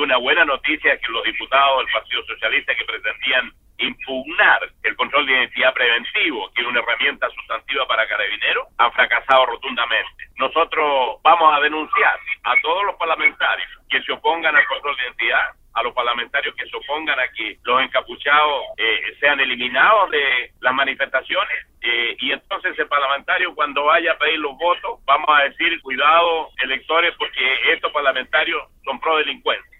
una buena noticia es que los diputados del Partido Socialista que pretendían impugnar el control de identidad preventivo, que es una herramienta sustantiva para Carabineros, han fracasado rotundamente. Nosotros vamos a denunciar a todos los parlamentarios que se opongan al control de identidad, a los parlamentarios que se opongan a que los encapuchados sean eliminados de las manifestaciones, y entonces el parlamentario, cuando vaya a pedir los votos, vamos a decir: cuidado, electores, porque estos parlamentarios son pro delincuentes.